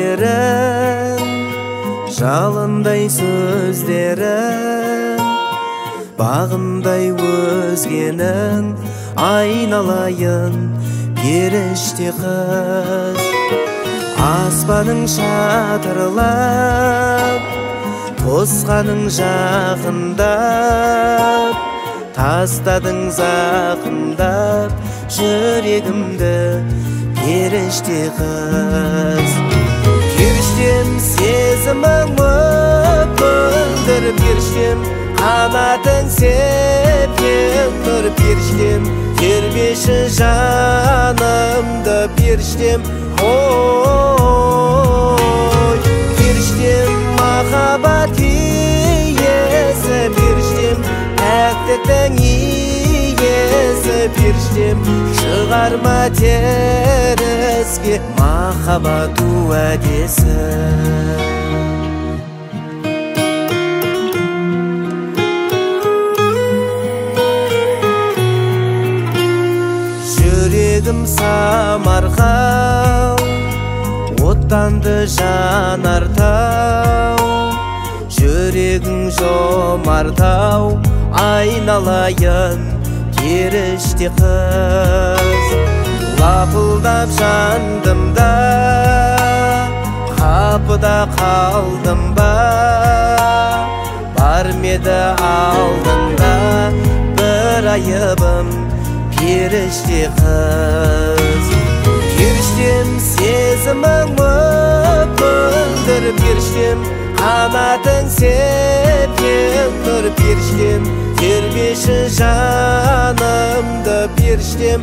көздерің, жалындай сөздерің, бағындай өзгенің, айналайын періште қыз. Аспаның шатырлап, қосқаның жақындап, тастадың зақымдап жүрегімді періште қыз. Періштем сезімің мөп-мөлдір, періштем қанатын сепкен нұр, періштем тербеші жанымды, періштем ой. Періштем махаббат иесі, періштем пәктіктің иесі, періштем шығарма теріске махаббат уәдесі. Жүрегім самарқау, оттанды жанартау, жүрегің жомартау, айналайын періште қыз. Лапылдап жандым да, қапыда қалдым ба, бар меді алдында бір айыбым періште қыз. Періштем сезімің мөп-мөлдір, періштем қанатын сепкен нұр, періштем тербеші жанымды, періштем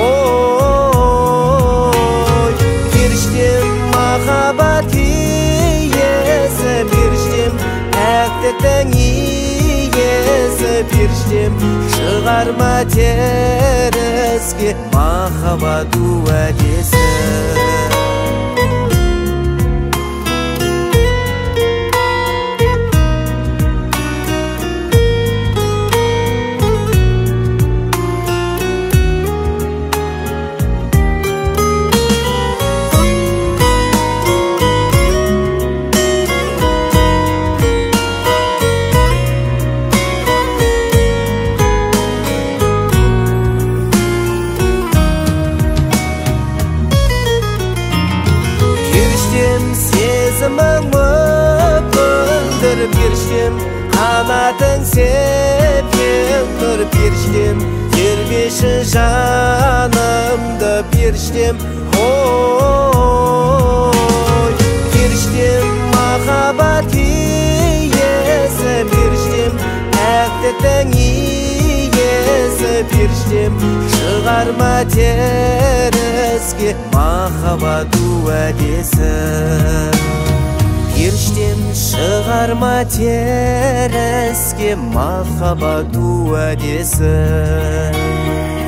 ой. Періштем махаббат иесі, періштем пәктіктің иесі, періштем шығарма теріске махаббат уәдесі. Сезімің мөп-мөлдір, періштем қанатын сепкен нұр, періштем тербеші жанымды, періштем ой. Періштем махаббат иесі, періштем пәктіктің иесі, періштем шығарма теріске махаббат уәдесі. Періштем шығарма теріске махаббат уәдесі.